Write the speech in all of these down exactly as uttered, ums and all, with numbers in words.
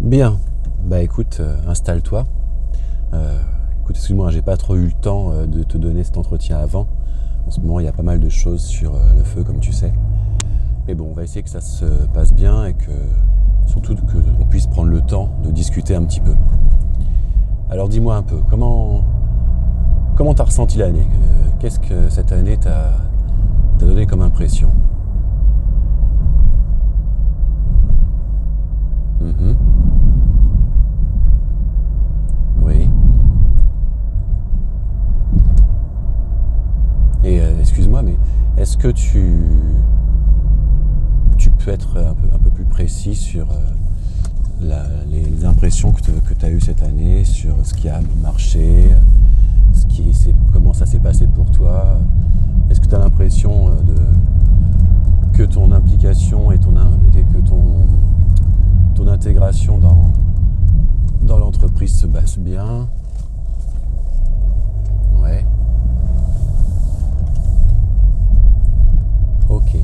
Bien, bah écoute, euh, installe-toi. Euh, écoute, excuse-moi, j'ai pas trop eu le temps euh, de te donner cet entretien avant. En ce moment, il y a pas mal de choses sur euh, le feu, comme tu sais. Mais bon, on va essayer que ça se passe bien et que surtout que on puisse prendre le temps de discuter un petit peu. Alors dis-moi un peu, comment comment t'as ressenti l'année? Euh, Qu'est-ce que cette année t'a t'a donné comme impression? Mhm. Oui. Et euh, excuse-moi, mais est-ce que tu tu peux être un peu, un peu plus précis sur euh, la- les impressions que tu as eues cette année, sur ce qui a marché, ce qui s'est- comment ça s'est passé pour toi? Est-ce que tu as l'impression euh, de, que ton implication et, ton, in- et que ton, ton intégration dans, dans l'entreprise se passe bien? Ouais, ok.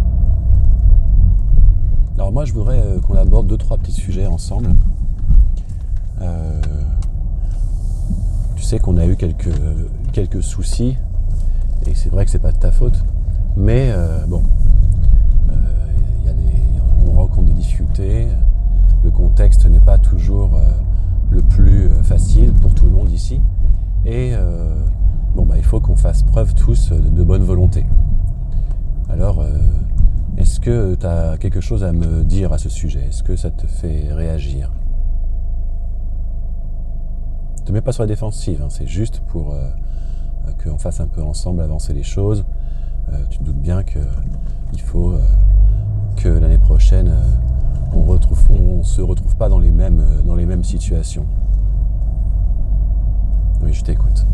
Alors moi, je voudrais euh, qu'on aborde deux, trois petits sujets ensemble. Euh, tu sais qu'on a eu quelques, quelques soucis, et c'est vrai que c'est pas de ta faute, mais euh, bon, euh, y a des, on rencontre des difficultés, le contexte n'est pas toujours euh, le plus euh, facile pour tout le monde ici, et euh, bon, bah, il faut qu'on fasse preuve tous de, de bonne volonté. Alors, euh, est-ce que tu as quelque chose à me dire à ce sujet? Est-ce que ça te fait réagir? Ne te mets pas sur la défensive, hein, c'est juste pour euh, qu'on fasse un peu ensemble avancer les choses. Euh, tu te doutes bien qu'il faut euh, que l'année prochaine, euh, on retrouve, on se retrouve pas dans les mêmes, euh, dans les mêmes situations. Oui, je t'écoute.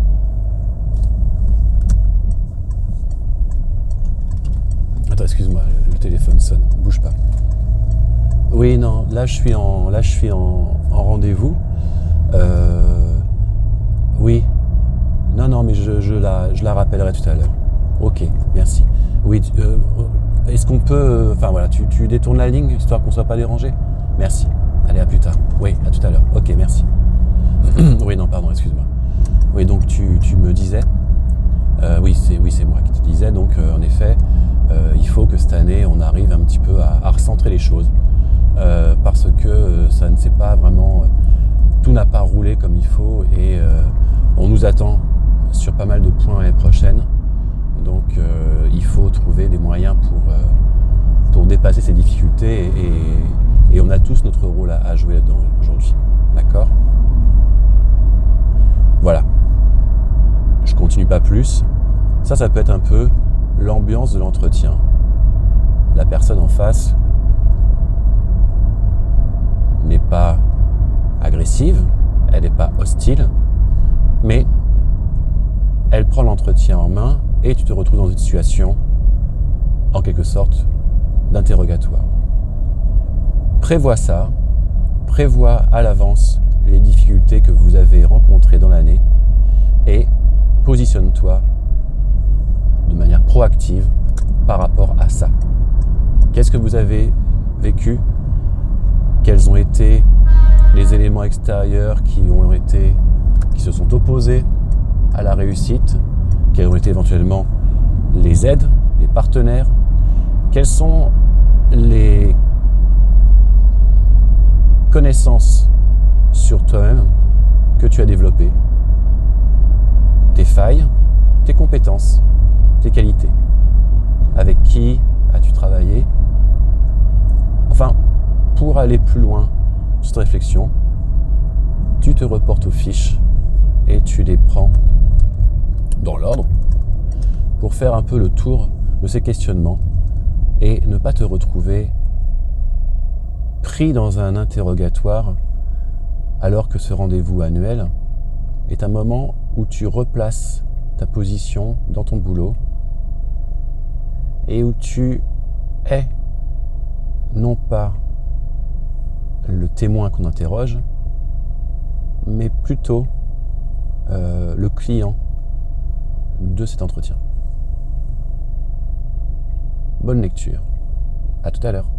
Attends, excuse-moi, le, le téléphone sonne. Bouge pas. Oui, non, là je suis en, là je suis en, en rendez-vous. Euh, oui. Non, non, mais je, je la, je la rappellerai tout à l'heure. Ok, merci. Oui, euh, est-ce qu'on peut... euh, Enfin voilà, tu, tu détournes la ligne, histoire qu'on ne soit pas dérangé? Merci. Allez, à plus tard. Oui, à tout à l'heure. Ok, merci. Oui, non, pardon, excuse-moi. Oui, donc tu, tu me disais... Euh, oui, c'est oui, c'est moi qui te disais. Donc, euh, en effet, euh, il faut que cette année, on arrive un petit peu à, à recentrer les choses. Euh, parce que euh, ça ne s'est pas vraiment... euh, tout n'a pas roulé comme il faut et euh, on nous attend sur pas mal de points l'année prochaine. Donc euh, il faut trouver des moyens pour, euh, pour dépasser ces difficultés et, et on a tous notre rôle à, à jouer là-dedans aujourd'hui. D'accord? Voilà. Je continue pas plus. Ça, ça peut être un peu l'ambiance de l'entretien. La personne en face n'est pas agressive, elle n'est pas hostile, mais elle prend l'entretien en main et tu te retrouves dans une situation, en quelque sorte, d'interrogatoire. Prévois ça, prévois à l'avance les difficultés que vous avez rencontrées dans l'année et positionne-toi de manière proactive par rapport à ça. Qu'est-ce que vous avez vécu? Quels ont été les éléments extérieurs qui ont été, qui se sont opposés à la réussite? Quelles ont été éventuellement les aides, les partenaires? Quelles sont les connaissances sur toi-même que tu as développées? Tes failles, tes compétences, tes qualités. Avec qui as-tu travaillé? Enfin, pour aller plus loin sur cette réflexion, tu te reportes aux fiches et tu les prends dans l'ordre pour faire un peu le tour de ces questionnements et ne pas te retrouver pris dans un interrogatoire alors que ce rendez-vous annuel est un moment où tu replaces ta position dans ton boulot et où tu es non pas le témoin qu'on interroge, mais plutôt euh, le client de cet entretien. Bonne lecture. À tout à l'heure.